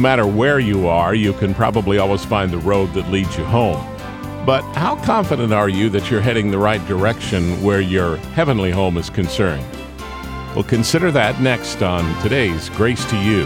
matter where you are, you can probably always find the road that leads you home. But how confident are you that you're heading the right direction where your heavenly home is concerned? We'll consider that next on today's Grace to You.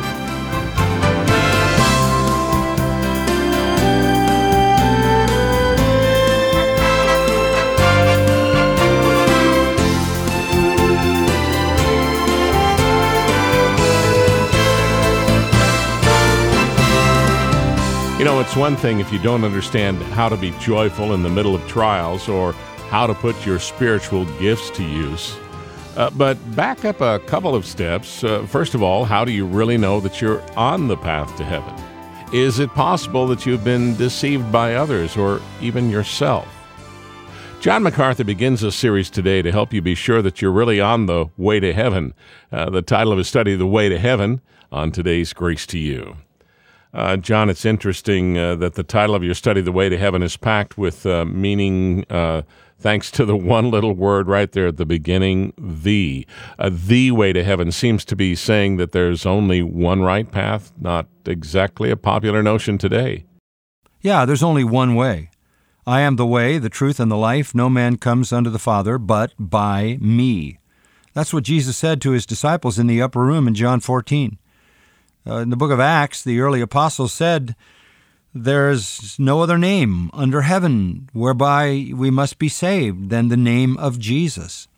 You know, it's one thing if you don't understand how to be joyful in the middle of trials or how to put your spiritual gifts to use. But back up a couple of steps. First of all, how do you really know that you're on the path to heaven? Is it possible that you've been deceived by others or even yourself? John MacArthur begins this series today to help you be sure that you're really on the way to heaven. The title of his study, The Way to Heaven, on today's Grace to You. John, it's interesting that the title of your study, The Way to Heaven, is packed with meaning thanks to the one little word right there at the beginning, the. The way to heaven seems to be saying that there's only one right path, not exactly a popular notion today. Yeah, there's only one way. I am the way, the truth, and the life. No man comes unto the Father but by me. That's what Jesus said to his disciples in the upper room in John 14. In the book of Acts, the early apostles said, "There's no other name under heaven whereby we must be saved than the name of Jesus."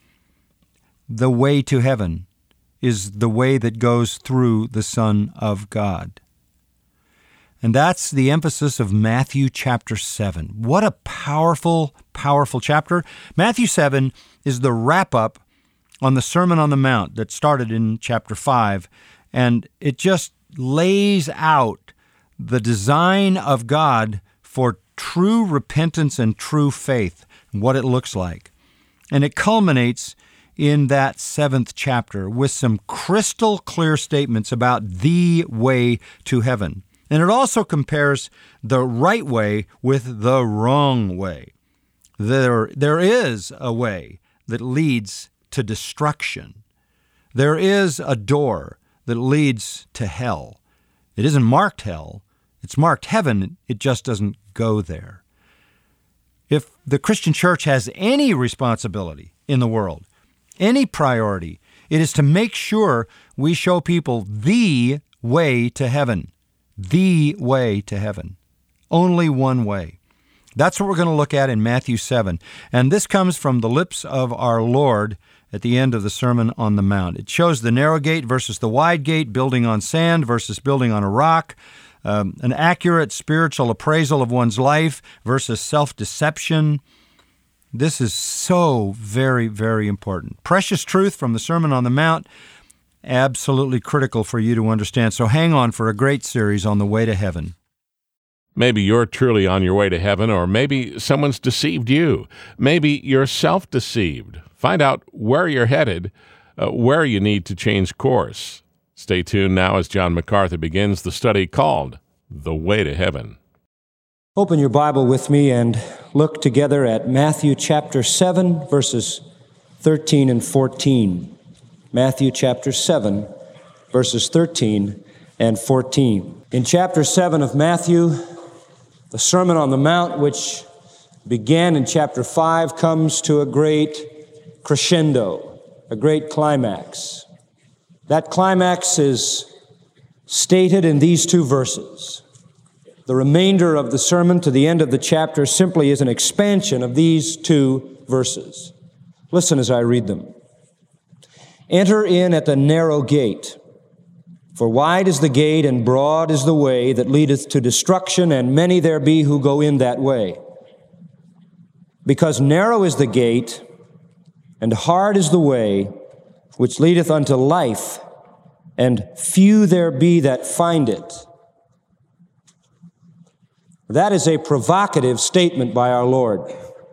The way to heaven is the way that goes through the Son of God. And that's the emphasis of Matthew chapter 7. What a powerful, powerful chapter. Matthew 7 is the wrap-up on the Sermon on the Mount that started in chapter 5, and it just lays out the design of God for true repentance and true faith, what it looks like. And it culminates in that 7th chapter with some crystal clear statements about the way to heaven. And it also compares the right way with the wrong way. There is a way that leads to destruction. There is a door that leads to hell. It isn't marked hell. It's marked heaven. It just doesn't go there. If the Christian church has any responsibility in the world, any priority, it is to make sure we show people the way to heaven. The way to heaven. Only one way. That's what we're going to look at in Matthew 7. And this comes from the lips of our Lord at the end of the Sermon on the Mount. It shows the narrow gate versus the wide gate, building on sand versus building on a rock, an accurate spiritual appraisal of one's life versus self-deception. This is so very, very important. Precious truth from the Sermon on the Mount, absolutely critical for you to understand. So hang on for a great series on the way to heaven. Maybe you're truly on your way to heaven, or maybe someone's deceived you. Maybe you're self-deceived. Find out where you're headed, where you need to change course. Stay tuned now as John MacArthur begins the study called The Way to Heaven. Open your Bible with me and look together at Matthew chapter 7, verses 13 and 14. Matthew chapter 7, verses 13 and 14. In chapter 7 of Matthew, the Sermon on the Mount, which began in chapter 5, comes to a great crescendo, a great climax. That climax is stated in these two verses. The remainder of the sermon to the end of the chapter simply is an expansion of these two verses. Listen as I read them. Enter in at the narrow gate, for wide is the gate and broad is the way that leadeth to destruction, and many there be who go in that way. Because narrow is the gate, and hard is the way which leadeth unto life, and few there be that find it. That is a provocative statement by our Lord.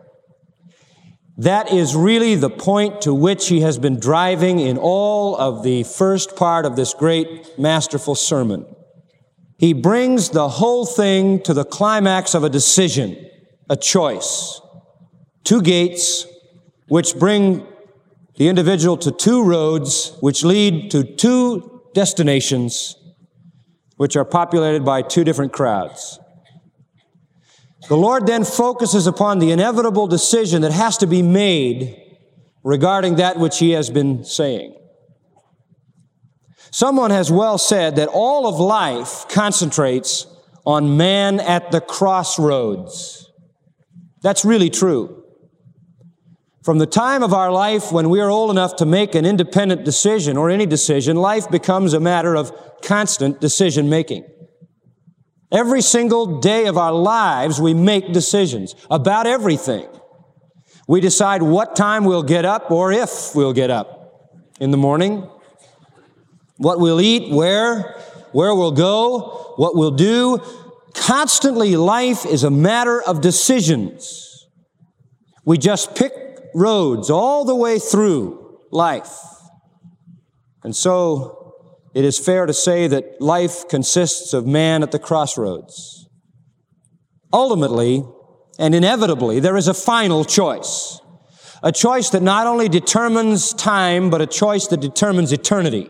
That is really the point to which he has been driving in all of the first part of this great, masterful sermon. He brings the whole thing to the climax of a decision, a choice. Two gates, which bring the individual to two roads, which lead to two destinations, which are populated by two different crowds. The Lord then focuses upon the inevitable decision that has to be made regarding that which He has been saying. Someone has well said that all of life concentrates on man at the crossroads. That's really true. From the time of our life when we are old enough to make an independent decision or any decision, life becomes a matter of constant decision making. Every single day of our lives, we make decisions about everything. We decide what time we'll get up or if we'll get up in the morning, what we'll eat, where we'll go, what we'll do. Constantly, life is a matter of decisions. We just pick roads all the way through life. And so it is fair to say that life consists of man at the crossroads. Ultimately and inevitably, there is a final choice. A choice that not only determines time, but a choice that determines eternity.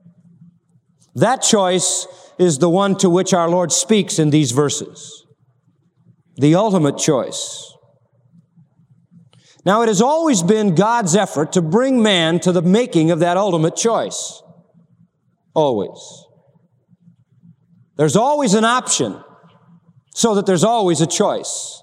That choice is the one to which our Lord speaks in these verses. The ultimate choice. Now, it has always been God's effort to bring man to the making of that ultimate choice. Always. There's always an option, so that there's always a choice.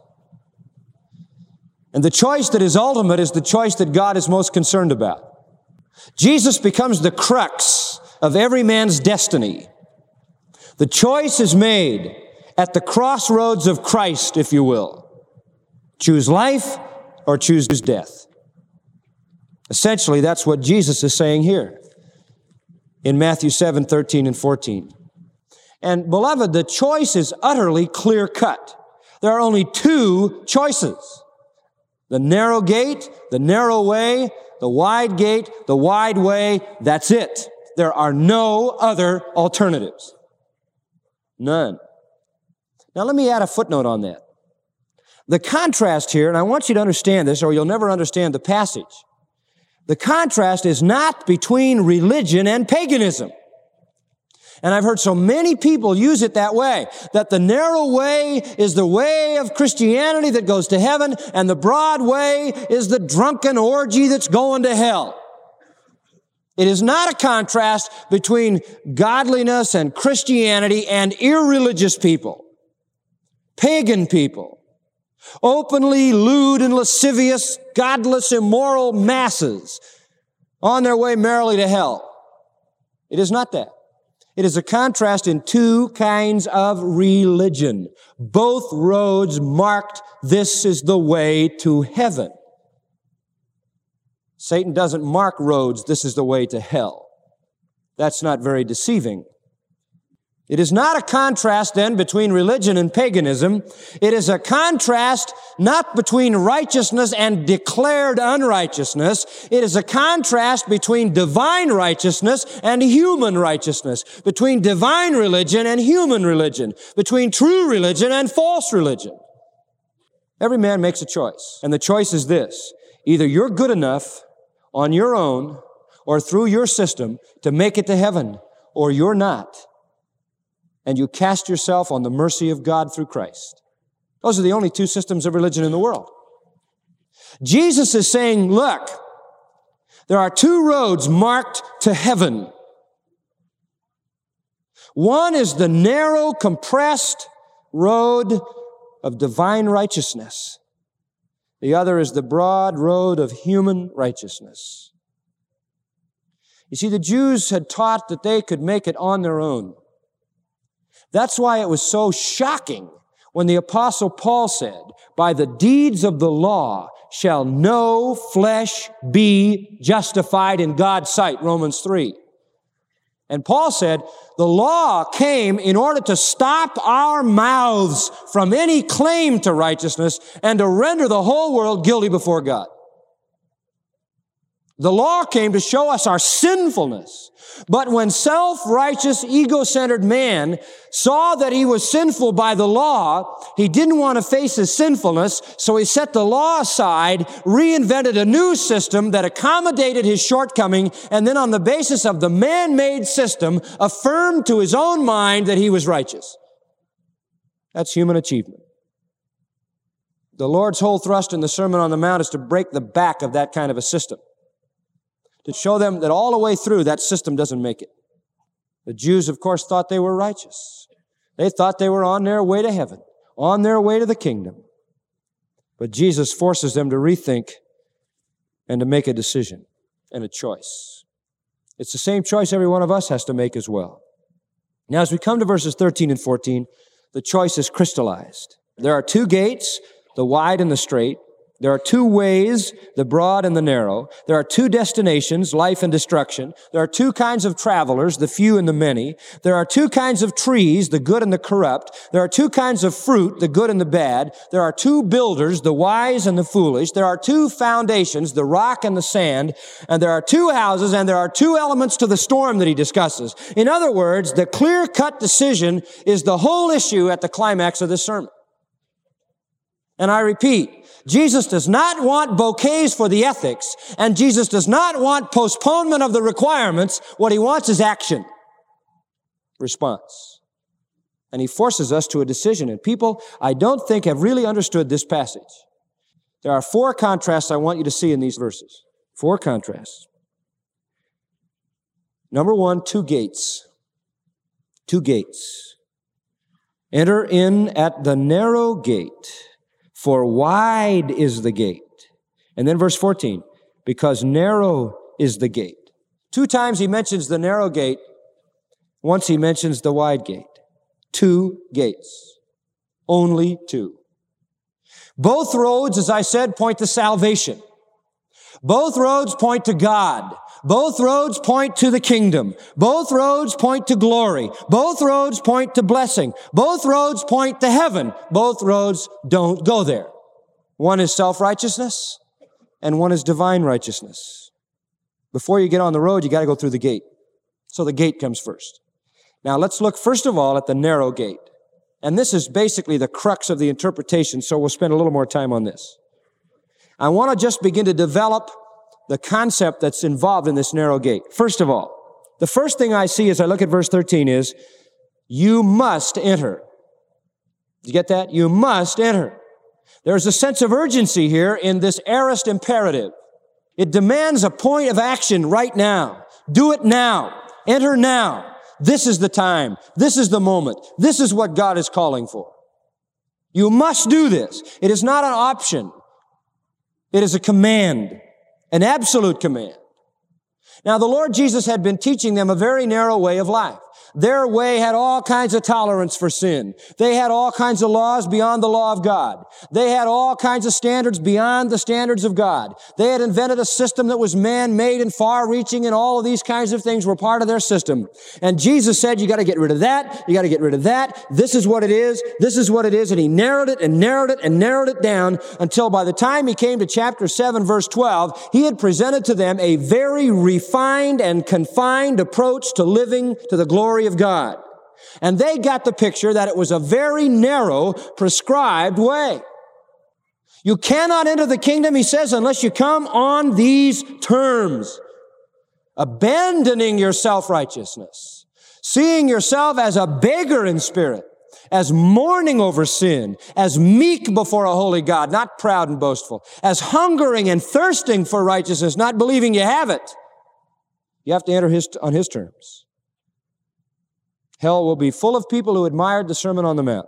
And the choice that is ultimate is the choice that God is most concerned about. Jesus becomes the crux of every man's destiny. The choice is made at the crossroads of Christ, if you will. Choose life or choose death. Essentially, that's what Jesus is saying here in Matthew 7:13 and 14. And beloved, the choice is utterly clear-cut. There are only two choices. The narrow gate, the narrow way, the wide gate, the wide way. That's it. There are no other alternatives. None. Now let me add a footnote on that. The contrast here, and I want you to understand this or you'll never understand the passage. The contrast is not between religion and paganism. And I've heard so many people use it that way, that the narrow way is the way of Christianity that goes to heaven, and the broad way is the drunken orgy that's going to hell. It is not a contrast between godliness and Christianity and irreligious people, pagan people, openly lewd and lascivious, godless, immoral masses on their way merrily to hell. It is not that. It is a contrast in two kinds of religion. Both roads marked, this is the way to heaven. Satan doesn't mark roads, this is the way to hell. That's not very deceiving. It is not a contrast then between religion and paganism. It is a contrast not between righteousness and declared unrighteousness. It is a contrast between divine righteousness and human righteousness, between divine religion and human religion, between true religion and false religion. Every man makes a choice, and the choice is this. Either you're good enough on your own or through your system to make it to heaven, or you're not. And you cast yourself on the mercy of God through Christ. Those are the only two systems of religion in the world. Jesus is saying, look, there are two roads marked to heaven. One is the narrow, compressed road of divine righteousness. The other is the broad road of human righteousness. You see, the Jews had taught that they could make it on their own. That's why it was so shocking when the Apostle Paul said, by the deeds of the law shall no flesh be justified in God's sight, Romans 3. And Paul said, the law came in order to stop our mouths from any claim to righteousness and to render the whole world guilty before God. The law came to show us our sinfulness. But when self-righteous, ego-centered man saw that he was sinful by the law, he didn't want to face his sinfulness, so he set the law aside, reinvented a new system that accommodated his shortcoming, and then on the basis of the man-made system, affirmed to his own mind that he was righteous. That's human achievement. The Lord's whole thrust in the Sermon on the Mount is to break the back of that kind of a system, to show them that all the way through that system doesn't make it. The Jews, of course, thought they were righteous. They thought they were on their way to heaven, on their way to the kingdom. But Jesus forces them to rethink and to make a decision and a choice. It's the same choice every one of us has to make as well. Now, as we come to verses 13 and 14, the choice is crystallized. There are two gates, the wide and the straight. There are two ways, the broad and the narrow. There are two destinations, life and destruction. There are two kinds of travelers, the few and the many. There are two kinds of trees, the good and the corrupt. There are two kinds of fruit, the good and the bad. There are two builders, the wise and the foolish. There are two foundations, the rock and the sand. And there are two houses, and there are two elements to the storm that he discusses. In other words, the clear-cut decision is the whole issue at the climax of this sermon. And I repeat, Jesus does not want bouquets for the ethics, and Jesus does not want postponement of the requirements. What he wants is action, response. And he forces us to a decision. And people, I don't think, have really understood this passage. There are four contrasts I want you to see in these verses. Four contrasts. Number one, two gates. Two gates. Enter in at the narrow gate. For wide is the gate. And then verse 14, because narrow is the gate. Two times he mentions the narrow gate. Once he mentions the wide gate. Two gates. Only two. Both roads, as I said, point to salvation. Both roads point to God. Both roads point to the kingdom. Both roads point to glory. Both roads point to blessing. Both roads point to heaven. Both roads don't go there. One is self-righteousness, and one is divine righteousness. Before you get on the road, you got to go through the gate. So the gate comes first. Now let's look first of all at the narrow gate. And this is basically the crux of the interpretation, so we'll spend a little more time on this. I want to just begin to develop the concept that's involved in this narrow gate. First of all, the first thing I see as I look at verse 13 is, you must enter. Did you get that? You must enter. There's a sense of urgency here in this aorist imperative. It demands a point of action right now. Do it now. Enter now. This is the time. This is the moment. This is what God is calling for. You must do this. It is not an option. It is a command. An absolute command. Now, the Lord Jesus had been teaching them a very narrow way of life. Their way had all kinds of tolerance for sin. They had all kinds of laws beyond the law of God. They had all kinds of standards beyond the standards of God. They had invented a system that was man-made and far-reaching, and all of these kinds of things were part of their system. And Jesus said, you got to get rid of that. You got to get rid of that. This is what it is. This is what it is. And he narrowed it and narrowed it and narrowed it down until by the time he came to chapter 7, verse 12, he had presented to them a very refined and confined approach to living to the glory of God. And they got the picture that it was a very narrow, prescribed way. You cannot enter the kingdom, he says, unless you come on these terms. Abandoning your self-righteousness. Seeing yourself as a beggar in spirit. As mourning over sin. As meek before a holy God, not proud and boastful. As hungering and thirsting for righteousness, not believing you have it. You have to enter on his terms. Hell will be full of people who admired the Sermon on the Mount.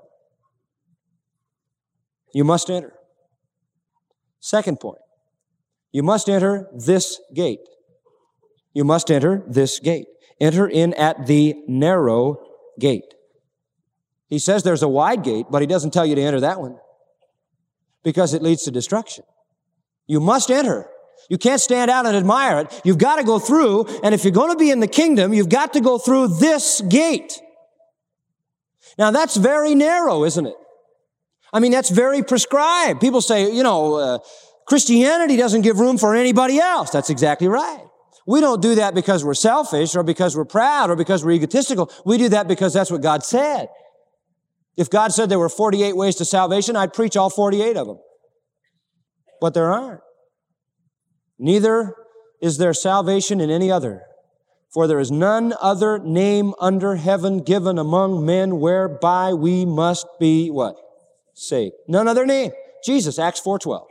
You must enter. Second point. You must enter this gate. You must enter this gate. Enter in at the narrow gate. He says there's a wide gate, but he doesn't tell you to enter that one because it leads to destruction. You must enter. You can't stand out and admire it. You've got to go through, and if you're going to be in the kingdom, you've got to go through this gate. Now, that's very narrow, isn't it? I mean, that's very prescribed. People say, Christianity doesn't give room for anybody else. That's exactly right. We don't do that because we're selfish or because we're proud or because we're egotistical. We do that because that's what God said. If God said there were 48 ways to salvation, I'd preach all 48 of them. But there aren't. Neither is there salvation in any other. For there is none other name under heaven given among men whereby we must be, what? Saved. None other name. Jesus, Acts 4:12.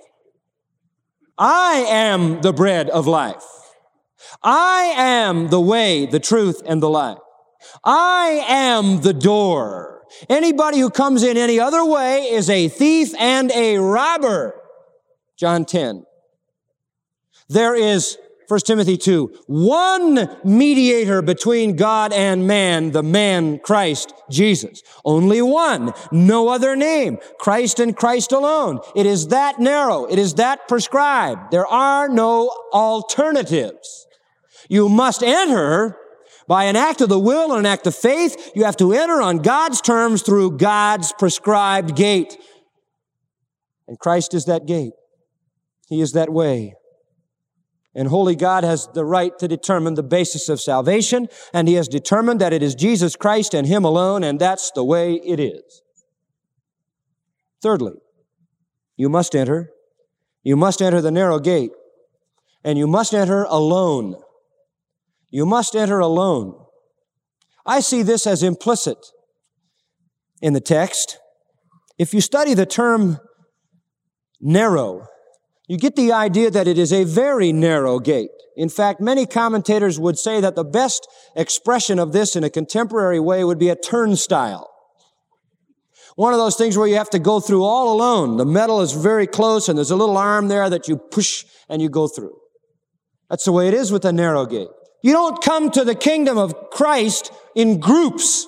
I am the bread of life. I am the way, the truth, and the life. I am the door. Anybody who comes in any other way is a thief and a robber. John 10. There is 1 Timothy 2, one mediator between God and man, the man Christ Jesus. Only one, no other name, Christ and Christ alone. It is that narrow. It is that prescribed. There are no alternatives. You must enter by an act of the will and an act of faith. You have to enter on God's terms through God's prescribed gate. And Christ is that gate. He is that way. And holy God has the right to determine the basis of salvation, and He has determined that it is Jesus Christ and Him alone, and that's the way it is. Thirdly, you must enter the narrow gate, and you must enter alone. You must enter alone. I see this as implicit in the text. If you study the term narrow, you get the idea that it is a very narrow gate. In fact, many commentators would say that the best expression of this in a contemporary way would be a turnstile. One of those things where you have to go through all alone. The metal is very close and there's a little arm there that you push and you go through. That's the way it is with the narrow gate. You don't come to the kingdom of Christ in groups.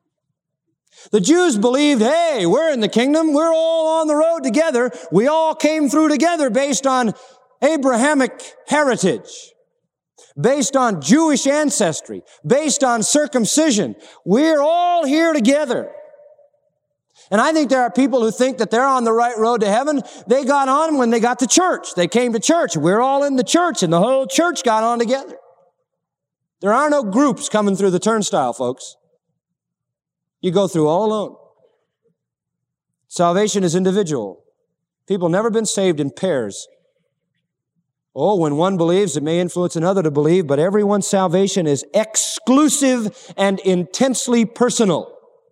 The Jews believed, hey, we're in the kingdom. We're all on the road together. We all came through together based on Abrahamic heritage, based on Jewish ancestry, based on circumcision. We're all here together. And I think there are people who think that they're on the right road to heaven. They got on when they got to church. They came to church. We're all in the church, and the whole church got on together. There are no groups coming through the turnstile, folks. You go through all alone. Salvation is individual. People have never been saved in pairs. Oh, when one believes, it may influence another to believe, but everyone's salvation is exclusive and intensely personal.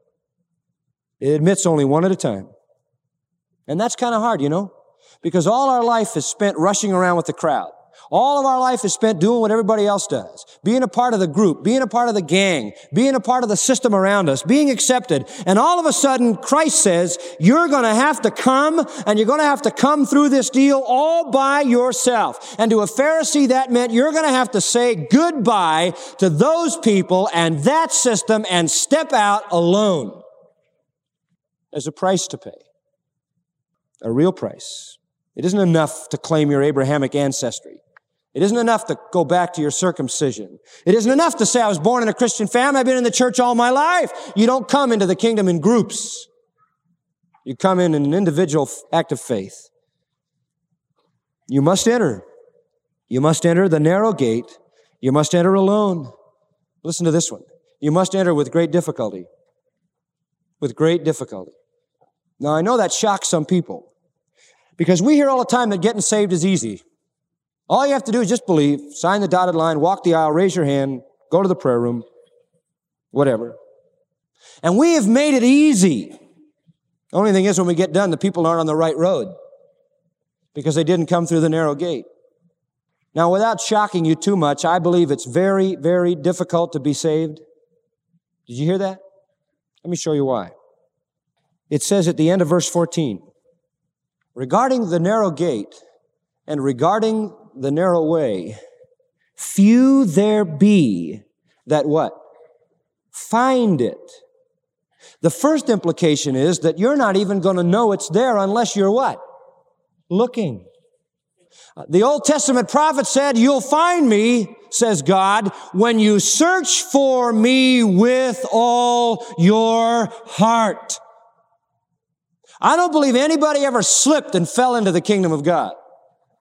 It admits only one at a time. And that's kind of hard, because all our life is spent rushing around with the crowd. All of our life is spent doing what everybody else does, being a part of the group, being a part of the gang, being a part of the system around us, being accepted. And all of a sudden, Christ says, you're going to have to come, and you're going to have to come through this deal all by yourself. And to a Pharisee, that meant you're going to have to say goodbye to those people and that system and step out alone. There's a price to pay, a real price. It isn't enough to claim your Abrahamic ancestry. It isn't enough to go back to your circumcision. It isn't enough to say I was born in a Christian family. I've been in the church all my life. You don't come into the kingdom in groups. You come in an individual act of faith. You must enter. You must enter the narrow gate. You must enter alone. Listen to this one. You must enter with great difficulty. With great difficulty. Now, I know that shocks some people because we hear all the time that getting saved is easy. All you have to do is just believe, sign the dotted line, walk the aisle, raise your hand, go to the prayer room, whatever. And we have made it easy. The only thing is when we get done, the people aren't on the right road because they didn't come through the narrow gate. Now, without shocking you too much, I believe it's very, very difficult to be saved. Did you hear that? Let me show you why. It says at the end of verse 14, regarding the narrow gate and regarding the narrow way, few there be that what? Find it. The first implication is that you're not even going to know it's there unless you're what? Looking. The Old Testament prophet said, you'll find me, says God, when you search for me with all your heart. I don't believe anybody ever slipped and fell into the kingdom of God.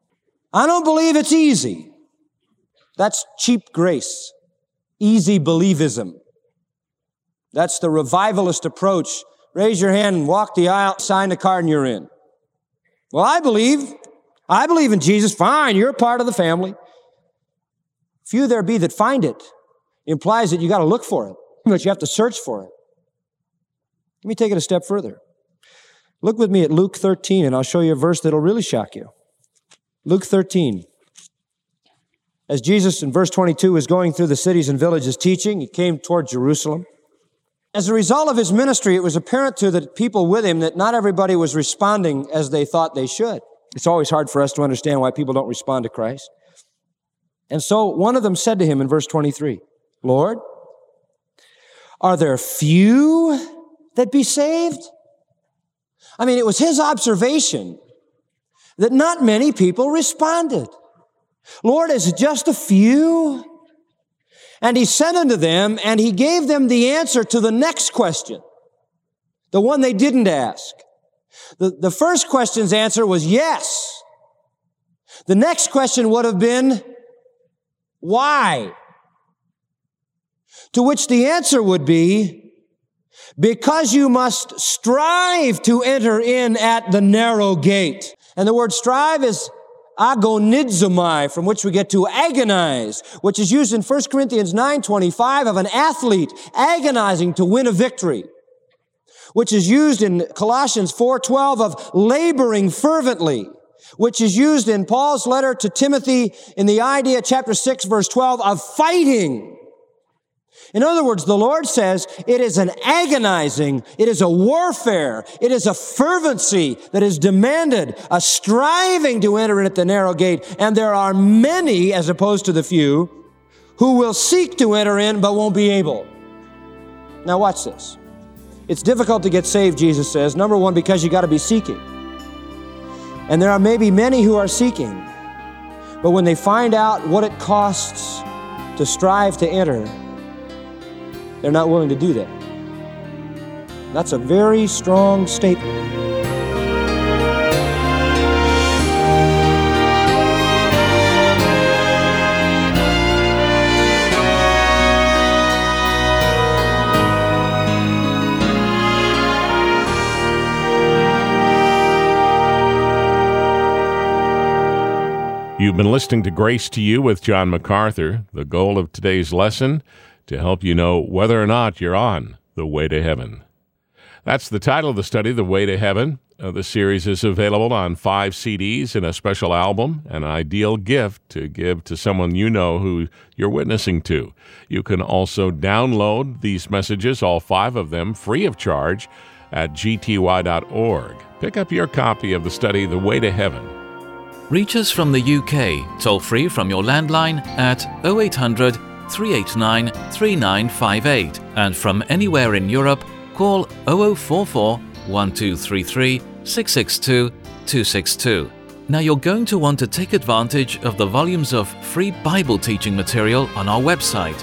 I don't believe it's easy. That's cheap grace. Easy believism. That's the revivalist approach. Raise your hand and walk the aisle, sign the card, and you're in. Well, I believe in Jesus. Fine, you're a part of the family. Few there be that find it. Implies that you got to look for it, but you have to search for it. Let me take it a step further. Look with me at Luke 13, and I'll show you a verse that'll really shock you. Luke 13. As Jesus in verse 22 was going through the cities and villages teaching, he came toward Jerusalem. As a result of his ministry, it was apparent to the people with him that not everybody was responding as they thought they should. It's always hard for us to understand why people don't respond to Christ. And so one of them said to him in verse 23, Lord, are there few that be saved? I mean, it was his observation that not many people responded. Lord, is it just a few? And he said unto them, and he gave them the answer to the next question, the one they didn't ask. The first question's answer was yes. The next question would have been, why? To which the answer would be, because you must strive to enter in at the narrow gate. And the word strive is agonizomai, from which we get to agonize, which is used in 1 Corinthians 9:25 of an athlete agonizing to win a victory, which is used in Colossians 4:12 of laboring fervently, which is used in Paul's letter to Timothy in the idea, chapter 6, verse 12, of fighting. In other words, the Lord says it is an agonizing, it is a warfare, it is a fervency that is demanded, a striving to enter in at the narrow gate. And there are many, as opposed to the few, who will seek to enter in but won't be able. Now watch this. It's difficult to get saved, Jesus says. Number one, because you got to be seeking. And there are maybe many who are seeking, but when they find out what it costs to strive to enter, they're not willing to do that. That's a very strong statement. You've been listening to Grace to You with John MacArthur. The goal of today's lesson, to help you know whether or not you're on the way to heaven. That's the title of the study, The Way to Heaven. The series is available on 5 CDs and a special album, an ideal gift to give to someone you know who you're witnessing to. You can also download these messages, all 5 of them, free of charge at gty.org. Pick up your copy of the study, The Way to Heaven. Reach us from the UK, toll free from your landline at 0800 389 3958, and from anywhere in Europe, call 0044 1233 662 262. Now you're going to want to take advantage of the volumes of free Bible teaching material on our website,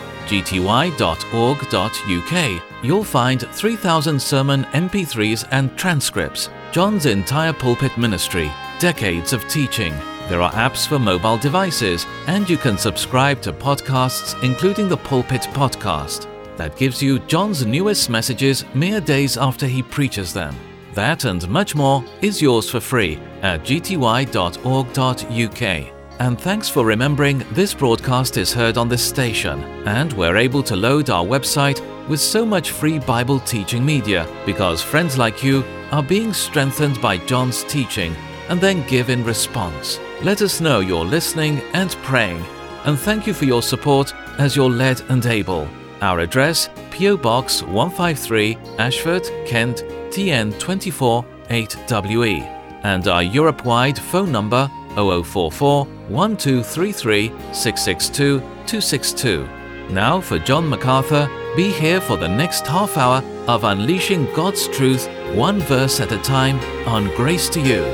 gty.org.uk. You'll find 3,000 sermon MP3s and transcripts, John's entire pulpit ministry, decades of teaching. There are apps for mobile devices, and you can subscribe to podcasts, including the Pulpit Podcast. That gives you John's newest messages mere days after he preaches them. That and much more is yours for free at gty.org.uk. And thanks for remembering this broadcast is heard on this station, and we're able to load our website with so much free Bible teaching media because friends like you are being strengthened by John's teaching and then give in response. Let us know you're listening and praying, and thank you for your support as you're led and able. Our address, P.O. Box 153, Ashford, Kent, TN 24 8WE, and our Europe-wide phone number 0044 1233 662 262. Now for John MacArthur, be here for the next half hour of unleashing God's truth, one verse at a time, on Grace to You.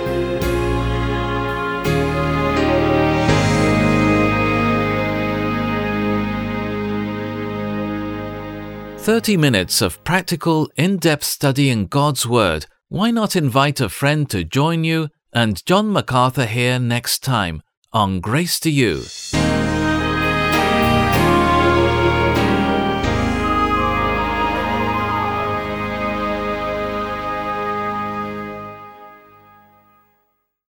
30 minutes of practical, in-depth study in God's Word. Why not invite a friend to join you and John MacArthur here next time on Grace to You.